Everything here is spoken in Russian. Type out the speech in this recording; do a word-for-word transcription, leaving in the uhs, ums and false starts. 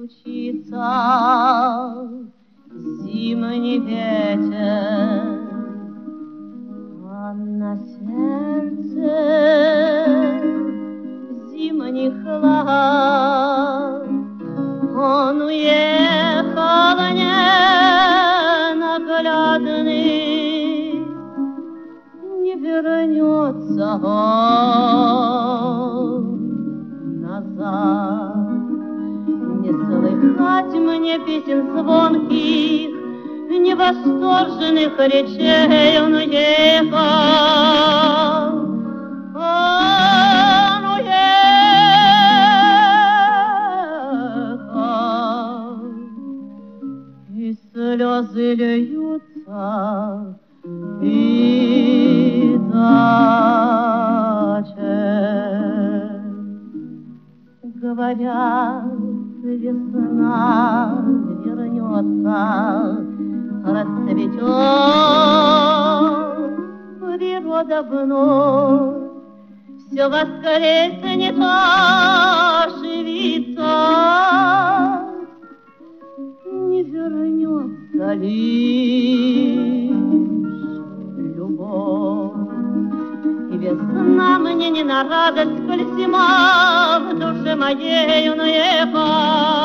стучится зимний ветер, а на сердце зимний хлад. Он уехал ненаглядный, не вернется он назад. Не слыхать мне песен звонких, не восторженных речей. Он уехал, он уехал, и слезы льются, и тачет. Говорят, весна вернется, расцветет природа вновь, все воскреснет, оживится, не вернется лишь любовь. И весна мне не на радость, коль зима в душе моей он уехал.